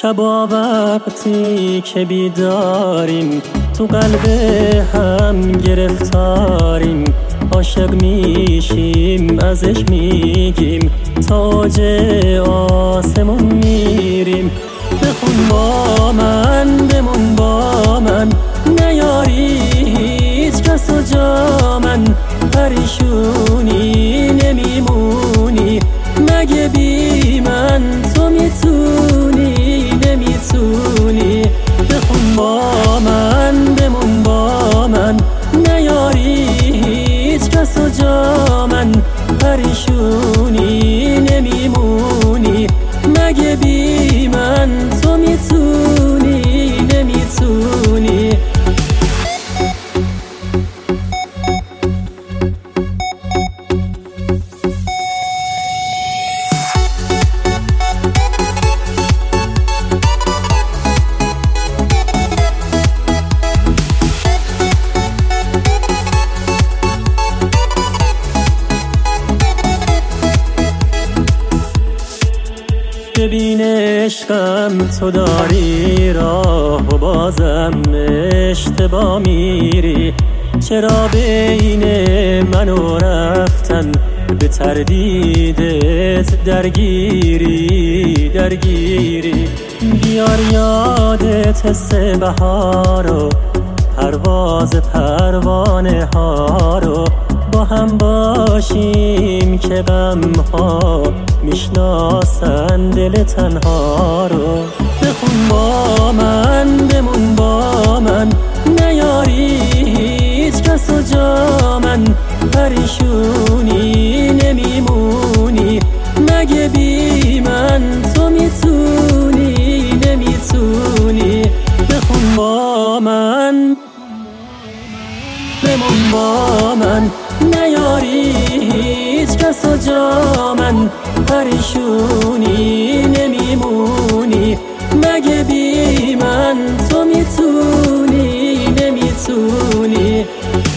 شبا وقتی که بیداریم تو قلب هم گرفتاریم، عاشق میشیم ازش میگیم تاج آسمون میریم. بخون با من بمون با من نیاری هیچ کس و جا من، پریشونی نمیمونی مگه بی من تو میتونی نمیتونی. بخون با من بمون با من نیاری هیچ کس و جا من، پریشونی نمیمونی مگه بی من تو میتونی نمیتونی. ببین عشقم تو داری راه و بازم اشتباه میری، چرا بین من و رفتن به تردیدت درگیری. بیار یادت حس بهار و پرواز پروانه ها رو، با هم باشیم که غم ها میشناسن دل تنها رو. بخون با من بمون با من نیاری هیچ کس و جا من، پریشونی نمیمونی مگه بی من تو میتونی نمیتونی. بخون با من بمون با من نیاری هیچ کس و جا من، پریشونی نمیمونی مگه بی من تو میتونی نمیتونی.